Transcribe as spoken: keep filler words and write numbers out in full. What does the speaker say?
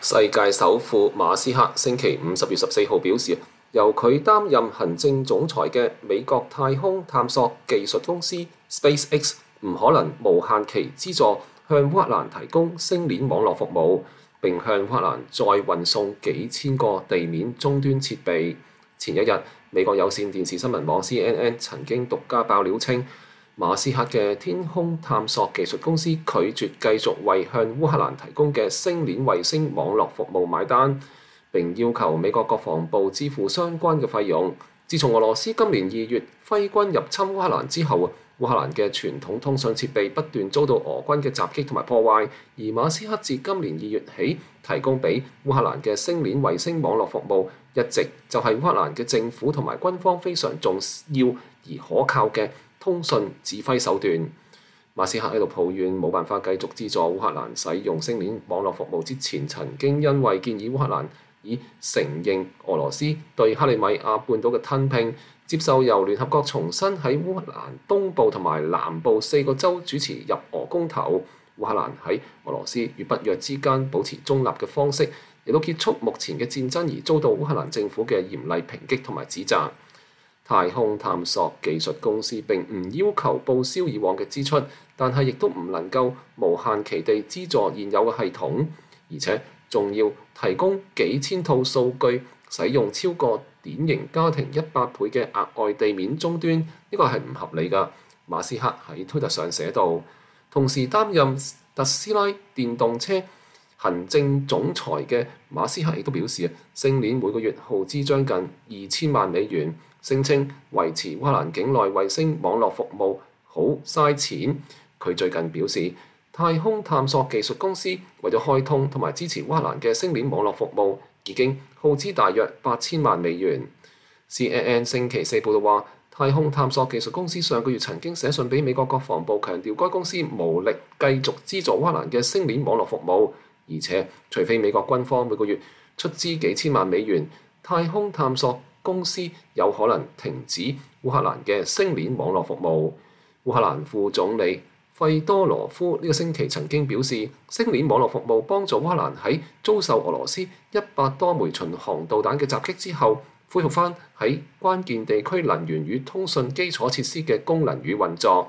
世界首富馬斯克星期五十月十四號表示，由佢擔任行政總裁嘅美國太空探索技術公司 SpaceX 唔可能無限期資助向烏克蘭提供星鏈網絡服務，並向烏克蘭再運送幾千個地面終端設備。前一日，美國有線電視新聞網 C N N 曾經獨家爆料稱，馬斯克嘅天空探索技術公司拒絕繼續為向烏克蘭提供嘅星鏈衛星網絡服務買單，並要求美國國防部支付相關嘅費用。自從俄羅斯今年二月揮軍入侵烏克蘭之後，烏克蘭嘅傳統通訊設備不斷遭到俄軍嘅襲擊同埋破壞，而馬斯克自今年二月起提供俾烏克蘭嘅星鏈衛星網絡服務，一直就係烏克蘭嘅政府同埋軍方非常重要而可靠嘅通訊指揮手段。馬斯克喺度抱怨冇辦法繼續資助烏克蘭使用星鏈網絡服務之前，曾經因為建議烏克蘭以承認俄羅斯對克里米亞半島嘅吞併，接受由聯合國重新喺烏克蘭東部同埋南部四個州主持入俄公投，烏克蘭喺俄羅斯與北約之間保持中立嘅方式，亦都結束目前嘅戰爭，而遭到烏克蘭政府嘅嚴厲抨擊同埋指責。太空探索技術公司並唔要求報銷以往嘅支出，但係亦都唔能夠無限期地資助現有嘅系統，而且仲要提供幾千套數據，使用超過典型家庭一百倍嘅額外地面終端，呢、這個係唔合理㗎。馬斯克喺推特上寫道。同時擔任特斯拉電動車行政總裁嘅馬斯克亦都表示，星鏈每個月耗資將近二千萬美元，聲稱維持烏克蘭境內衛星網絡服務好嘥錢。佢最近表示，太空探索技術公司為咗開通同埋支持烏克蘭嘅星鏈網絡服務，已經耗資大約八千萬美元。C N N 星期四報道話，太空探索技術公司上個月曾經寫信俾美國國防部，強調該公司無力繼續資助烏克蘭嘅星鏈網絡服務，而且除非美國軍方每個月出資幾千萬美元，太空探索公司有可能停止烏克蘭嘅星鏈網絡服務。烏克蘭副總理費多羅夫呢個星期曾經表示，星鏈網絡服務幫助烏克蘭喺遭受俄羅斯一百多枚巡航導彈嘅襲擊之後，恢復返喺關鍵地區能源與通訊基礎設施嘅功能與運作。